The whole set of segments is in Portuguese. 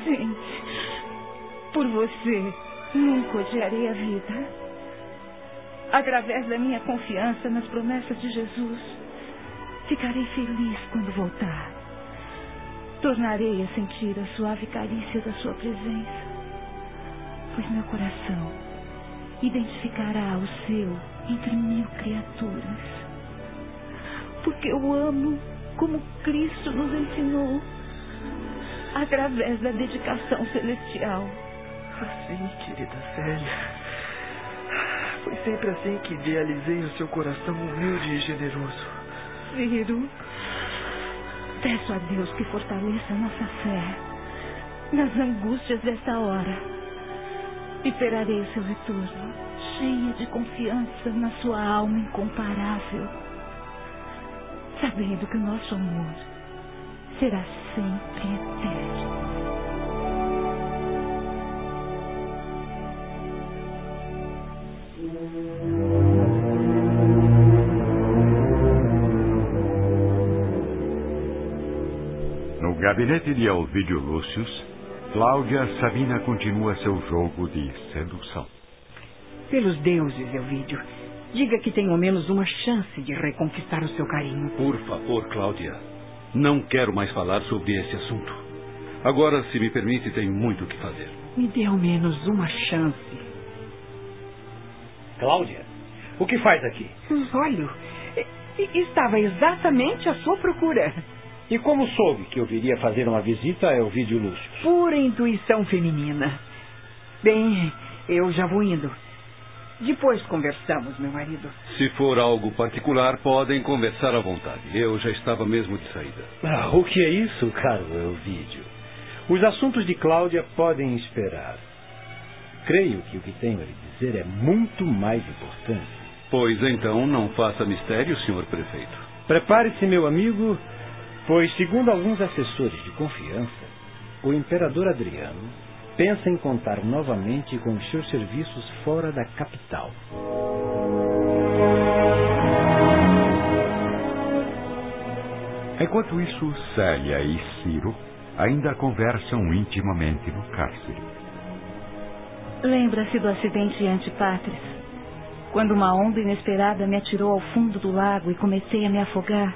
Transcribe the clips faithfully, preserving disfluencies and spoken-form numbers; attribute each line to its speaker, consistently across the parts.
Speaker 1: inocente. Por você, nunca odiarei a vida. Através da minha confiança nas promessas de Jesus, ficarei feliz quando voltar. Tornarei a sentir a suave carícia da sua presença, pois meu coração identificará o seu entre mil criaturas. Porque eu amo como Cristo nos ensinou, através da dedicação celestial.
Speaker 2: Assim, querida Célia, foi sempre assim que idealizei o seu coração humilde e generoso.
Speaker 1: Ciro, peço a Deus que fortaleça a nossa fé nas angústias desta hora. Esperarei o seu retorno, cheia de confiança na sua alma incomparável, sabendo que o nosso amor será sempre eterno.
Speaker 3: No gabinete de Elvídio Lúcius, Cláudia Sabina continua seu jogo de sedução.
Speaker 4: Pelos deuses, Elvídio, diga que tenho ao menos uma chance de reconquistar o seu carinho.
Speaker 5: Por favor, Cláudia. Não quero mais falar sobre esse assunto. Agora, se me permite, tenho muito o que fazer.
Speaker 4: Me dê ao menos uma chance.
Speaker 6: Cláudia, o que faz aqui?
Speaker 4: Olha, estava exatamente à sua procura.
Speaker 6: E como soube que eu viria fazer uma visita a Elvídio Lúcio?
Speaker 4: Pura intuição feminina. Bem, eu já vou indo. Depois conversamos, meu marido.
Speaker 5: Se for algo particular, podem conversar à vontade. Eu já estava mesmo de saída.
Speaker 6: Ah, o que é isso, caro Elvídio? Os assuntos de Cláudia podem esperar. Creio que o que tenho a lhe dizer é muito mais importante.
Speaker 5: Pois então, não faça mistério, senhor prefeito.
Speaker 6: Prepare-se, meu amigo, pois, segundo alguns assessores de confiança, o imperador Adriano pensa em contar novamente com os seus serviços fora da capital.
Speaker 3: Enquanto isso, Célia e Ciro ainda conversam intimamente no cárcere.
Speaker 1: Lembra-se do acidente de Antipatris, quando uma onda inesperada me atirou ao fundo do lago e comecei a me afogar?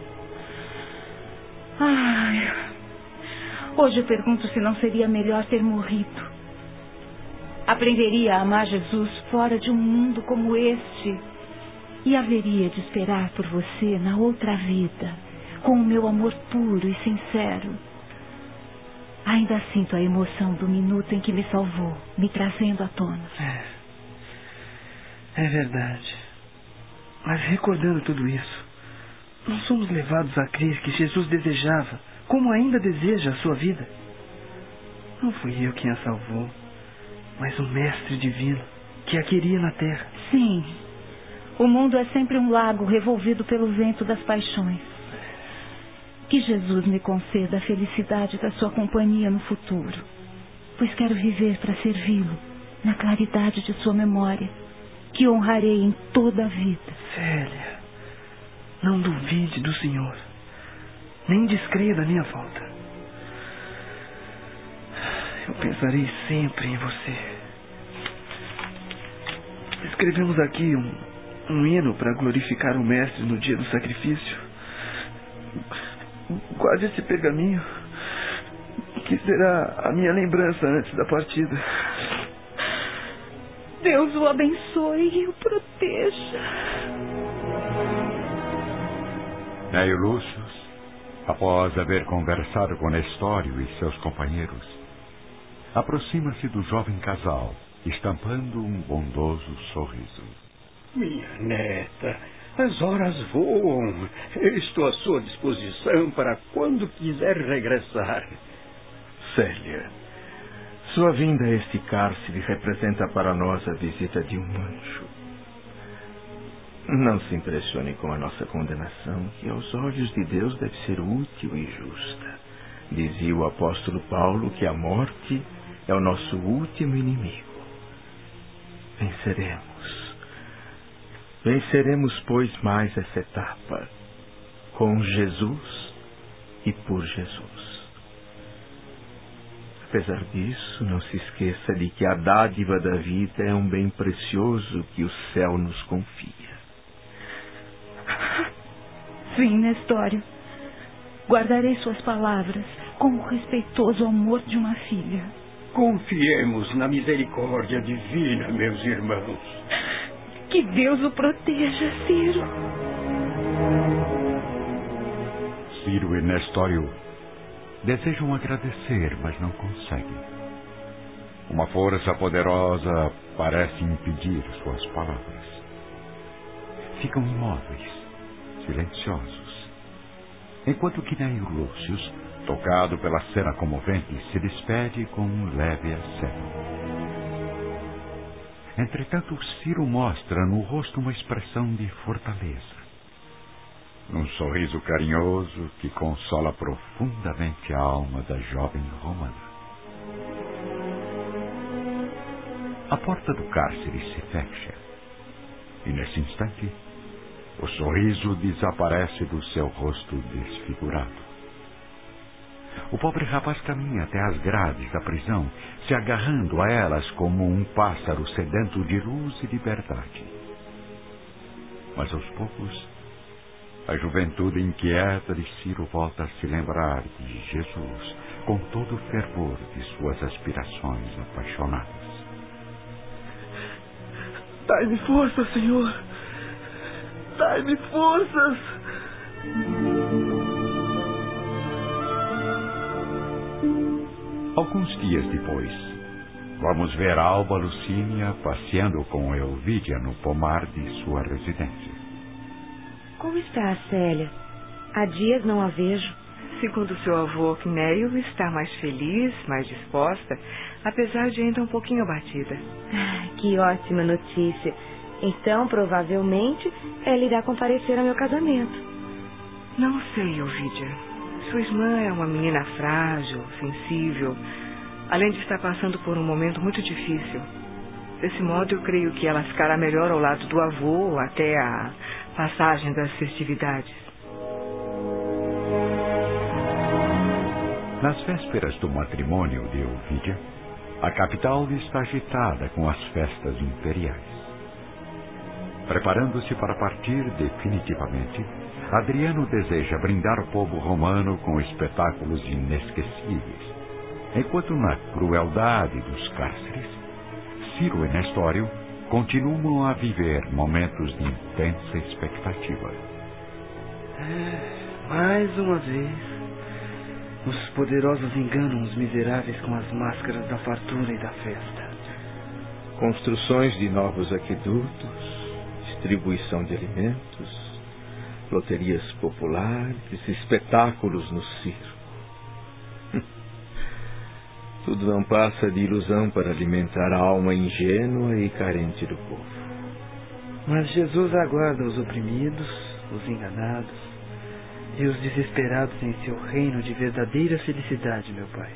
Speaker 1: Ai, hoje eu pergunto se não seria melhor ter morrido. Aprenderia a amar Jesus fora de um mundo como este e haveria de esperar por você na outra vida, com o meu amor puro e sincero. Ainda sinto a emoção do minuto em que me salvou, me trazendo à tona.
Speaker 2: É, é verdade. Mas recordando tudo isso, não somos levados a crer que Jesus desejava, como ainda deseja, a sua vida. Não fui eu quem a salvou, mas o Mestre Divino que a queria na terra.
Speaker 1: Sim, o mundo é sempre um lago revolvido pelo vento das paixões. Que Jesus me conceda a felicidade da sua companhia no futuro, pois quero viver para servi-lo, na claridade de sua memória, que honrarei em toda a vida.
Speaker 2: Célia, não duvide do Senhor, nem descreia da minha volta. Eu pensarei sempre em você. Escrevemos aqui um, um hino para glorificar o Mestre no dia do sacrifício. Guarde esse pergaminho, que será a minha lembrança antes da partida.
Speaker 1: Deus o abençoe e o proteja.
Speaker 3: Neio Lúcius, após haver conversado com Nestório e seus companheiros, aproxima-se do jovem casal, estampando um bondoso sorriso.
Speaker 7: Minha neta, as horas voam. Estou à sua disposição para quando quiser regressar.
Speaker 8: Célia, sua vinda a este cárcere representa para nós a visita de um anjo. Não se impressione com a nossa condenação, que aos olhos de Deus deve ser útil e justa. Dizia o apóstolo Paulo que a morte é o nosso último inimigo. Venceremos. Venceremos, pois, mais essa etapa, com Jesus e por Jesus. Apesar disso, não se esqueça de que a dádiva da vida é um bem precioso que o céu nos confia.
Speaker 1: Sim, Nestório. Guardarei suas palavras com o respeitoso amor de uma filha.
Speaker 7: Confiemos na misericórdia divina, meus irmãos.
Speaker 1: Que Deus o proteja, Ciro.
Speaker 3: Ciro e Nestório desejam agradecer, mas não conseguem. Uma força poderosa parece impedir suas palavras. Ficam imóveis, silenciosos, enquanto Quinéio Lúcius, tocado pela cena comovente, se despede com um leve aceno. Entretanto, Ciro mostra no rosto uma expressão de fortaleza, num sorriso carinhoso que consola profundamente a alma da jovem romana. A porta do cárcere se fecha, e nesse instante, o sorriso desaparece do seu rosto desfigurado. O pobre rapaz caminha até as grades da prisão, se agarrando a elas como um pássaro sedento de luz e liberdade. Mas aos poucos, a juventude inquieta de Ciro volta a se lembrar de Jesus com todo o fervor de suas aspirações apaixonadas.
Speaker 2: Dai-me força, Senhor! Dai-me forças!
Speaker 3: Alguns dias depois, vamos ver Alba Lucínia passeando com Elvídia no pomar de sua residência.
Speaker 9: Como está a Célia? Há dias não a vejo.
Speaker 10: Segundo seu avô, Quinéio está mais feliz, mais disposta, apesar de ainda um pouquinho abatida.
Speaker 9: Ah, que ótima notícia. Então, provavelmente, ela irá comparecer ao meu casamento.
Speaker 10: Não sei, Elvídia. Sua irmã é uma menina frágil, sensível, além de estar passando por um momento muito difícil. Desse modo, eu creio que ela ficará melhor ao lado do avô até a passagem das festividades.
Speaker 3: Nas vésperas do matrimônio de Elvídia, a capital está agitada com as festas imperiais. Preparando-se para partir definitivamente, Adriano deseja brindar o povo romano com espetáculos inesquecíveis, enquanto na crueldade dos cárceres, Ciro e Nestório continuam a viver momentos de intensa expectativa.
Speaker 2: É, mais uma vez, os poderosos enganam os miseráveis com as máscaras da fartura e da festa.
Speaker 8: Construções de novos aquedutos, distribuição de alimentos, loterias populares, espetáculos no circo. Tudo não passa de ilusão para alimentar a alma ingênua e carente do povo.
Speaker 2: Mas Jesus aguarda os oprimidos, os enganados e os desesperados em seu reino de verdadeira felicidade, meu Pai.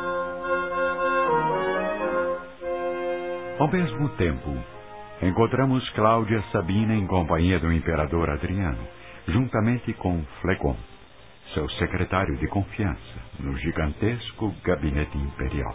Speaker 3: Ao mesmo tempo, encontramos Cláudia Sabina em companhia do imperador Adriano, juntamente com Flegon, seu secretário de confiança, no gigantesco gabinete imperial.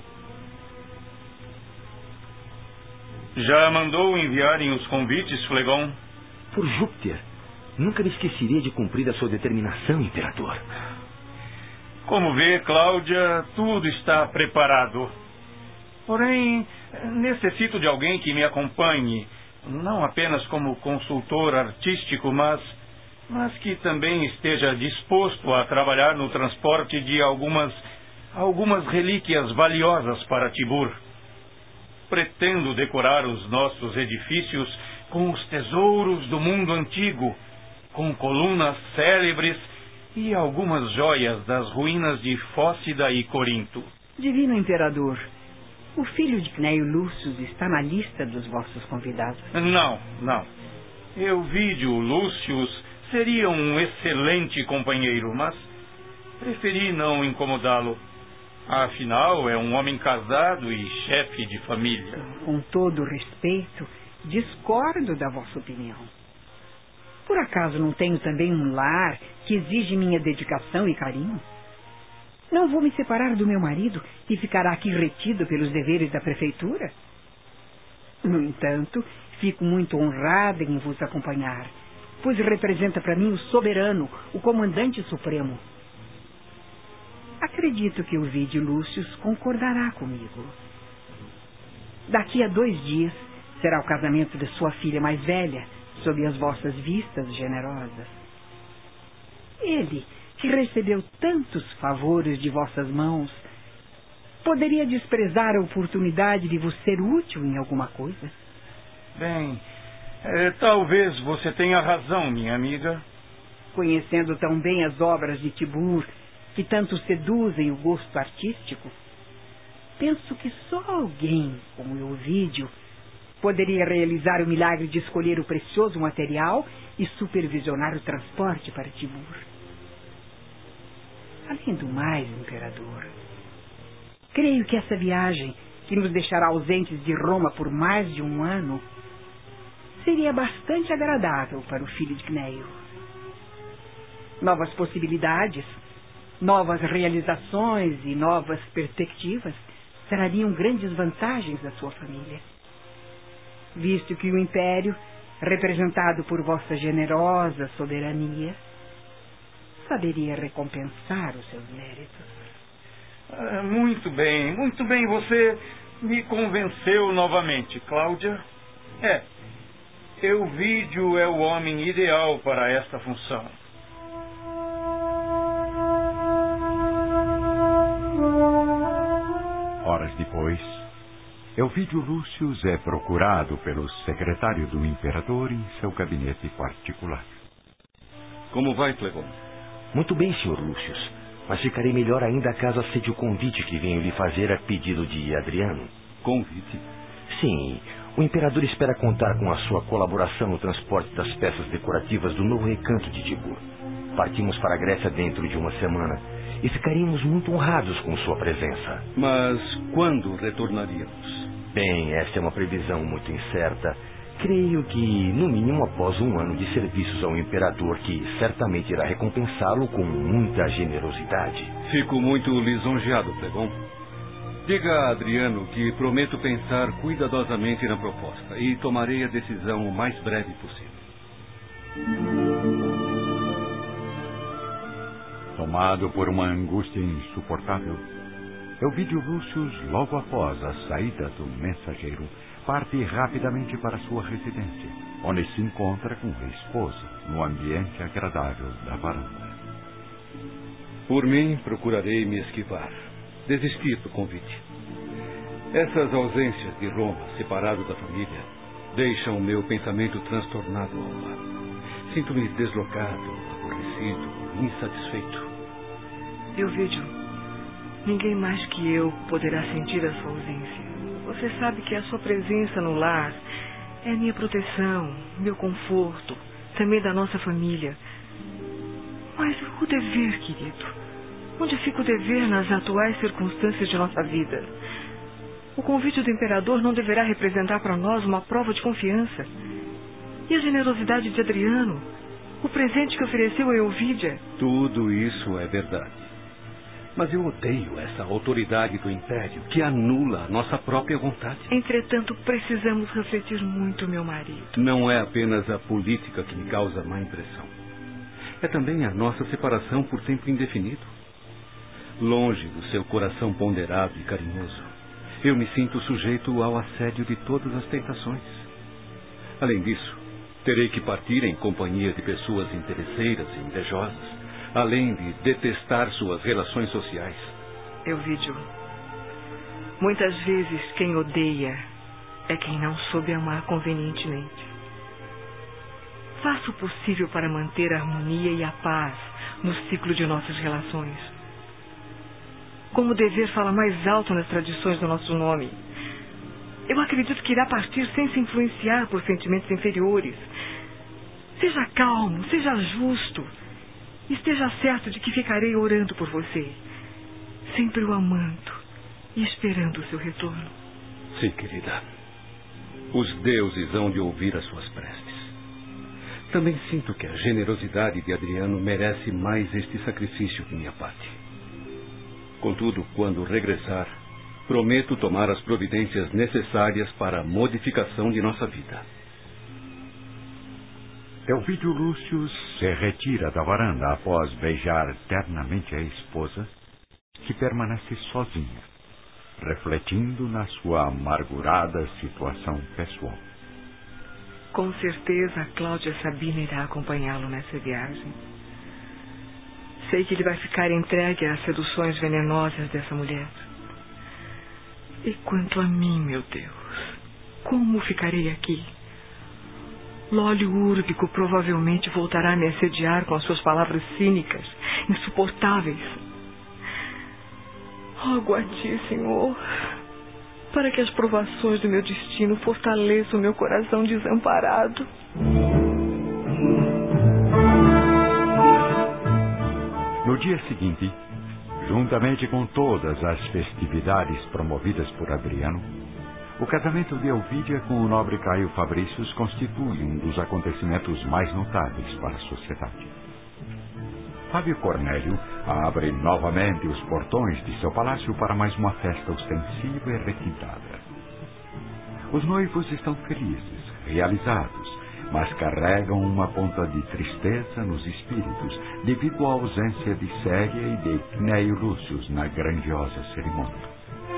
Speaker 11: Já mandou enviarem os convites, Flegon?
Speaker 12: Por Júpiter, nunca me esqueceria de cumprir a sua determinação, imperador.
Speaker 11: Como vê, Cláudia, tudo está preparado. Porém, necessito de alguém que me acompanhe, não apenas como consultor artístico, mas... mas que também esteja disposto a trabalhar no transporte de algumas, algumas relíquias valiosas para Tibur. Pretendo decorar os nossos edifícios com os tesouros do mundo antigo, com colunas célebres e algumas joias das ruínas de Fócida e Corinto.
Speaker 4: Divino Imperador, o filho de Quinéio Lúcius está na lista dos vossos convidados?
Speaker 11: Não, não. Elvídio Lúcius seria um excelente companheiro, mas preferi não incomodá-lo. Afinal, é um homem casado e chefe de família.
Speaker 4: Com todo respeito, discordo da vossa opinião. Por acaso não tenho também um lar que exige minha dedicação e carinho? Não vou me separar do meu marido e ficará aqui retido pelos deveres da prefeitura? No entanto, fico muito honrada em vos acompanhar, pois representa para mim o soberano, o comandante supremo. Acredito que o Ovídio Lúcio concordará comigo. Daqui a dois dias será o casamento de sua filha mais velha, sob as vossas vistas generosas. Ele, que recebeu tantos favores de vossas mãos, poderia desprezar a oportunidade de vos ser útil em alguma coisa?
Speaker 11: Bem, é, talvez você tenha razão, minha amiga.
Speaker 4: Conhecendo tão bem as obras de Tibur, que tanto seduzem o gosto artístico, penso que só alguém como o Ovídio poderia realizar o milagre de escolher o precioso material e supervisionar o transporte para Tibur. Além do mais, imperador, creio que essa viagem, que nos deixará ausentes de Roma por mais de um ano, seria bastante agradável para o filho de Cneio. Novas possibilidades, novas realizações e novas perspectivas trariam grandes vantagens à sua família, visto que o império, representado por vossa generosa soberania, saberia recompensar os seus méritos.
Speaker 11: Ah, muito bem, muito bem. Você me convenceu novamente, Cláudia. É, Ovídio é o homem ideal para esta função.
Speaker 3: Horas depois, Ovídio Lúcio é procurado pelo secretário do imperador em seu gabinete particular.
Speaker 5: Como vai, Clegon?
Speaker 12: Muito bem, senhor Lúcio. Mas ficarei melhor ainda caso aceite o convite que venho lhe fazer a pedido de Adriano.
Speaker 5: Convite?
Speaker 12: Sim. O imperador espera contar com a sua colaboração no transporte das peças decorativas do novo recanto de Tibur. Partimos para a Grécia dentro de uma semana e ficaríamos muito honrados com sua presença.
Speaker 5: Mas quando retornaríamos?
Speaker 12: Bem, essa é uma previsão muito incerta. Creio que, no mínimo, após um ano de serviços ao imperador, que certamente irá recompensá-lo com muita generosidade.
Speaker 5: Fico muito lisonjeado, Clegon. Diga a Adriano que prometo pensar cuidadosamente na proposta e tomarei a decisão o mais breve possível.
Speaker 3: Tomado por uma angústia insuportável, Ovídio Lúcio, logo após a saída do mensageiro, parte rapidamente para sua residência, onde se encontra com a esposa, no ambiente agradável da varanda.
Speaker 5: Por mim, procurarei me esquivar, desistir do convite. Essas ausências de Roma, separado da família, deixam meu pensamento transtornado, Alba. Sinto-me deslocado, aborrecido, insatisfeito.
Speaker 10: Ovídio, ninguém mais que eu poderá sentir a sua ausência. Você sabe que a sua presença no lar é a minha proteção, meu conforto, também da nossa família. Mas o dever, querido? Onde fica o dever nas atuais circunstâncias de nossa vida? O convite do imperador não deverá representar para nós uma prova de confiança. E a generosidade de Adriano? O presente que ofereceu a Ovídia?
Speaker 5: Tudo isso é verdade. Mas eu odeio essa autoridade do império que anula a nossa própria vontade.
Speaker 10: Entretanto, precisamos refletir muito, meu marido.
Speaker 5: Não é apenas a política que me causa má impressão. É também a nossa separação por tempo indefinido. Longe do seu coração ponderado e carinhoso, eu me sinto sujeito ao assédio de todas as tentações. Além disso, terei que partir em companhia de pessoas interesseiras e invejosas, além de detestar suas relações sociais.
Speaker 10: Ovídio, muitas vezes quem odeia é quem não soube amar convenientemente. Faça o possível para manter a harmonia e a paz no ciclo de nossas relações. Como o dever fala mais alto nas tradições do nosso nome, eu acredito que irá partir sem se influenciar por sentimentos inferiores. Seja calmo, seja justo. Esteja certo de que ficarei orando por você, sempre o amando e esperando o seu retorno.
Speaker 5: Sim, querida. Os deuses hão de ouvir as suas preces. Também sinto que a generosidade de Adriano merece mais este sacrifício que minha parte. Contudo, quando regressar, prometo tomar as providências necessárias para a modificação de nossa vida.
Speaker 3: Elvídio Lúcio se retira da varanda após beijar ternamente a esposa, que permanece sozinha, refletindo na sua amargurada situação pessoal.
Speaker 10: Com certeza a Cláudia Sabina irá acompanhá-lo nessa viagem. Sei que ele vai ficar entregue às seduções venenosas dessa mulher. E quanto a mim, meu Deus, como ficarei aqui? Lólio Úrbico provavelmente voltará a me assediar com as suas palavras cínicas, insuportáveis. Rogo a ti, Senhor, para que as provações do meu destino fortaleçam o meu coração desamparado.
Speaker 3: No dia seguinte, juntamente com todas as festividades promovidas por Adriano, o casamento de Elvídia com o nobre Caio Fabrícios constitui um dos acontecimentos mais notáveis para a sociedade. Fábio Cornélio abre novamente os portões de seu palácio para mais uma festa ostensiva e requintada. Os noivos estão felizes, realizados, mas carregam uma ponta de tristeza nos espíritos devido à ausência de Célia e de Cneio Lúcio na grandiosa cerimônia.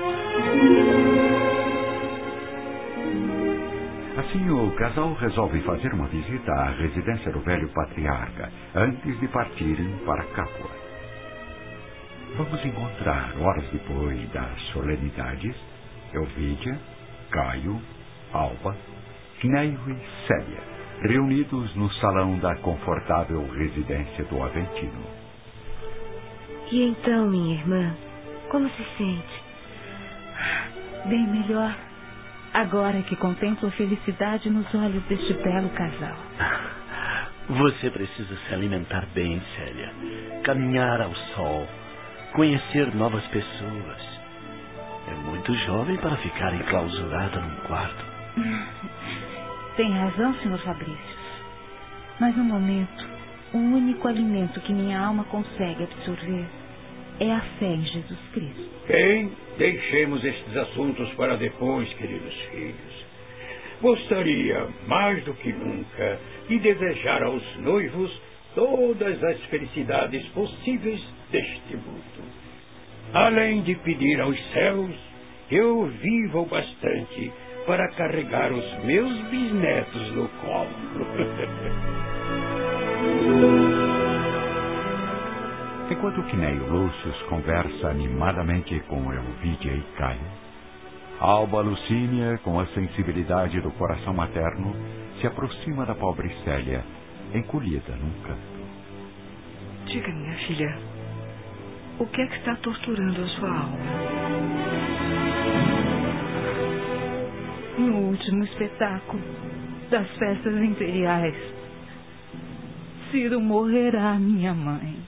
Speaker 3: Assim, o casal resolve fazer uma visita à residência do velho patriarca antes de partirem para Capua. Vamos encontrar, horas depois das solenidades, Elvídia, Caio, Alba, Cneio e Célia, reunidos no salão da confortável residência do Aventino.
Speaker 9: E então, minha irmã, como se sente?
Speaker 1: Bem melhor. Agora que contemplo a felicidade nos olhos deste belo casal.
Speaker 13: Você precisa se alimentar bem, Célia. Caminhar ao sol. Conhecer novas pessoas. É muito jovem para ficar enclausurada num quarto.
Speaker 1: Tem razão, senhor Fabrício. Mas no momento, o único alimento que minha alma consegue absorver é a fé em Jesus Cristo.
Speaker 7: Bem, deixemos estes assuntos para depois, queridos filhos. Gostaria, mais do que nunca, de desejar aos noivos todas as felicidades possíveis deste mundo. Além de pedir aos céus que eu viva o bastante para carregar os meus bisnetos no colo.
Speaker 3: Enquanto Cneio Lúcio conversa animadamente com Elvídia e Caio, Alba Lucínia, com a sensibilidade do coração materno, se aproxima da pobre Célia, encolhida num canto.
Speaker 10: Diga, minha filha, o que é que está torturando a sua alma?
Speaker 1: No último espetáculo das festas imperiais, Ciro morrerá, minha mãe.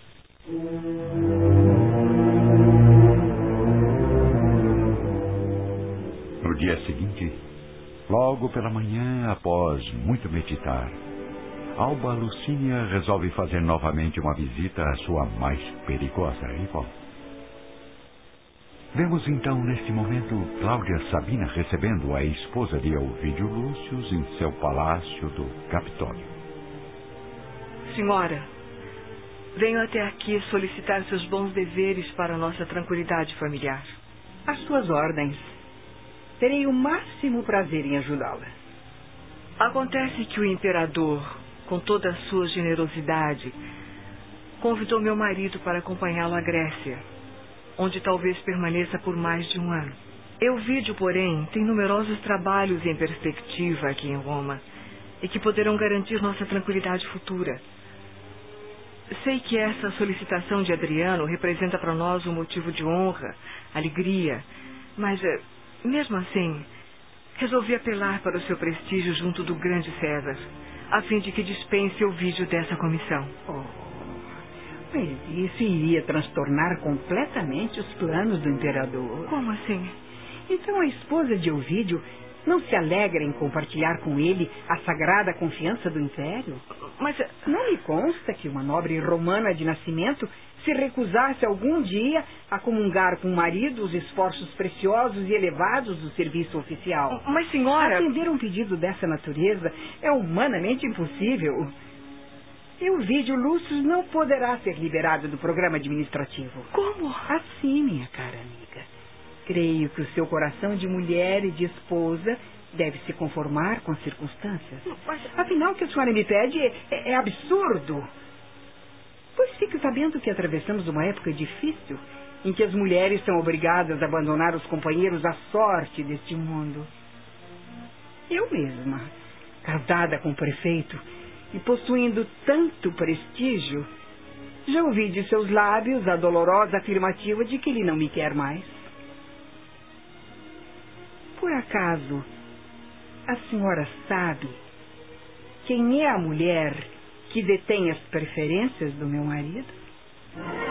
Speaker 3: No dia seguinte, logo pela manhã, após muito meditar, Alba Lucínia resolve fazer novamente uma visita à sua mais perigosa rival. Vemos então, neste momento, Cláudia Sabina recebendo a esposa de Elvídio Lúcio em seu palácio do Capitólio.
Speaker 10: Senhora, venho até aqui solicitar seus bons deveres para a nossa tranquilidade familiar.
Speaker 4: Às suas ordens. Terei o máximo prazer em ajudá-la.
Speaker 10: Acontece que o imperador, com toda a sua generosidade, convidou meu marido para acompanhá-lo à Grécia, onde talvez permaneça por mais de um ano. Elvídio, porém, tem numerosos trabalhos em perspectiva aqui em Roma e que poderão garantir nossa tranquilidade futura. Sei que essa solicitação de Adriano representa para nós um motivo de honra, alegria, mas, mesmo assim, resolvi apelar para o seu prestígio junto do grande César, a fim de que dispense Elvídio dessa comissão.
Speaker 4: Oh, mas isso iria transtornar completamente os planos do imperador.
Speaker 10: Como assim?
Speaker 4: Então a esposa de Elvídio não se alegra em compartilhar com ele a sagrada confiança do império?
Speaker 10: Mas
Speaker 4: não me consta que uma nobre romana de nascimento se recusasse algum dia a comungar com o marido os esforços preciosos e elevados do serviço oficial.
Speaker 10: Mas, senhora...
Speaker 4: Atender um pedido dessa natureza é humanamente impossível. E o vídeo Lúcio não poderá ser liberado do programa administrativo.
Speaker 10: Como?
Speaker 4: Assim, minha cara amiga. Creio que o seu coração de mulher e de esposa deve se conformar com as circunstâncias.
Speaker 10: Mas...
Speaker 4: Afinal, o que a senhora me pede é, é absurdo. Pois fique sabendo que atravessamos uma época difícil em que as mulheres são obrigadas a abandonar os companheiros à sorte deste mundo. Eu mesma, casada com o prefeito e possuindo tanto prestígio, já ouvi de seus lábios a dolorosa afirmativa de que ele não me quer mais. Por acaso, a senhora sabe quem é a mulher que detém as preferências do meu marido?